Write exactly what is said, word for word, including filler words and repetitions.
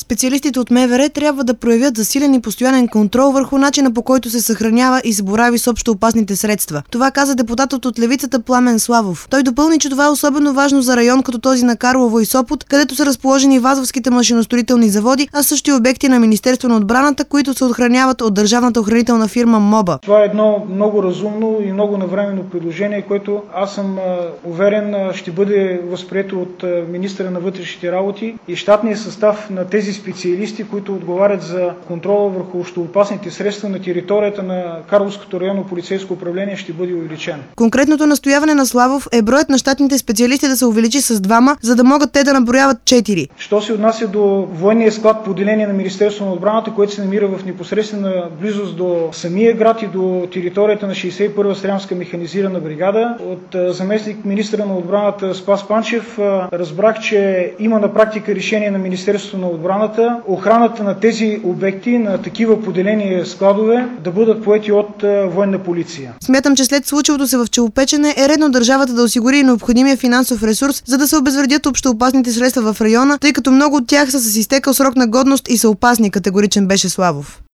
Специалистите от МВР трябва да проявят засилен и постоянен контрол върху начина, по който се съхранява и се борави с общо опасните средства. Това каза депутатът от левицата Пламен Славов. Той допълни, че това е особено важно за район като този на Карлово и Сопот, където са разположени Вазовските машиностроителни заводи, а също и обекти на Министерство на отбраната, които се охраняват от държавната охранителна фирма МОБА. Това е едно много разумно и много навременно предложение, което аз съм уверен ще бъде възприето от министъра на вътрешните работи и щатния състав на тези специалисти, които отговарят за контрола върху общоопасните средства на територията на Карловското районно полицейско управление ще бъде увеличен. Конкретното настояване на Славов е броят на щатните специалисти да се увеличи с двама, за да могат те да наброяват четири. Що се отнася до военния склад по отделение на Министерство на отбраната, което се намира в непосредствена близост до самия град и до територията на шейсет и първа стрямска механизирана бригада, от заместник министъра на отбраната Спас Панчев разбрах, че има на практика решение на Министерството на отбраната охраната на тези обекти, на такива поделени складове, да бъдат поети от военна полиция. Смятам, че след случилото се в Челопечене е редно държавата да осигури необходимия финансов ресурс, за да се обезвредят общоопасните средства в района, тъй като много от тях са с изтекал срок на годност и са опасни, категоричен беше Славов.